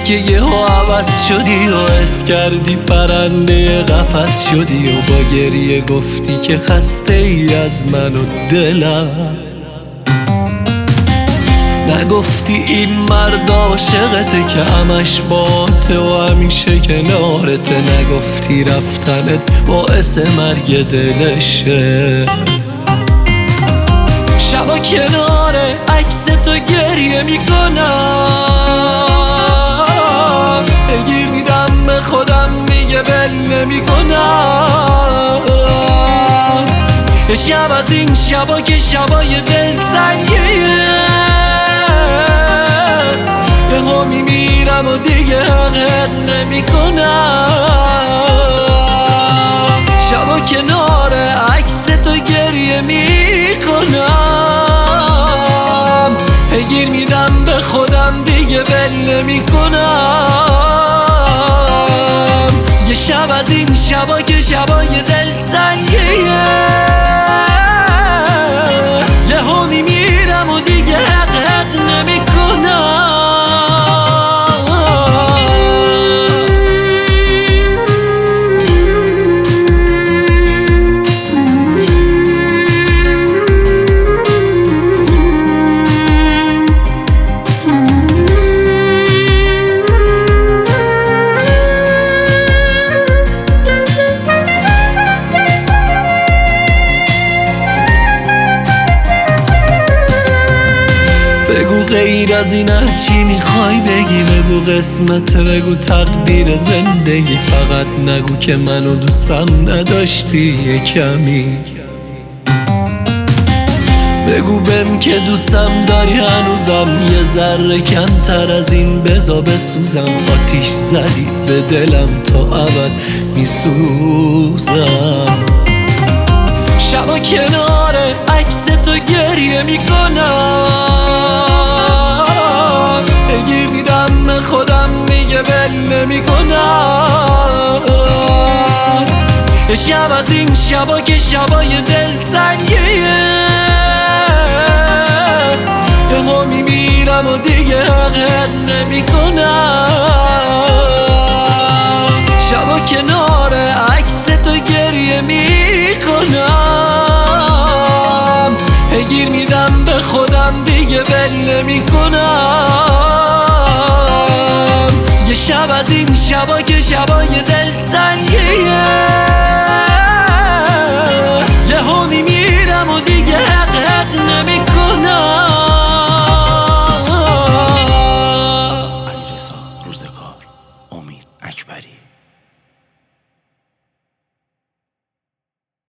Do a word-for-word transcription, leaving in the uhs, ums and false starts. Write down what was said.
که یه ها عوض شدی و حس کردی پرنده قفس شدی و با گریه گفتی که خسته ای از من و دلم. نگفتی این مرد عاشقته که همش باته و همیشه کنارته. نگفتی رفتنت باعث مرگ دلشه. شبا کنار عکس تو گریه میکنم، بگیر میرم به خودم میگه بل نمیکنم. شب از این شبا که شبای دلتنگیه، یه ها میمیرم و دیگه حقیقت نمیکنم. شبا کنار عکس تو گریه میکنم، بگیر میدم به خودم دیگه ول نمیکنم. یه شب از این شبا که شبای دلتنگیه، یه ها میمیرم و دیگه حقیقت نمیکنم. بگو غیر از این هرچی میخوای بگی، بگو قسمت، بگو تقدیر زندگی. فقط نگو که منو دوستم نداشتی یه کمی. بگو بهم که دوستم داری هنوزم، یه ذره کمتر از این بزا بسوزم. آتیش زدی به دلم تا ابد میسوزم. شبا کنار عکس تو گریه میکنم، بگیر میدم به خودم میگه بل نمیکنم. شب از این شبا که شبای دلتنگیه، یه ها میمیرم و دیگه حقیقت نمیکنم. شبا کنار عکس تو گریه میکنم، بگیر میدم به خودم دیگه ول نمیکنم. یه شب از این شبا که شبای دلتنگ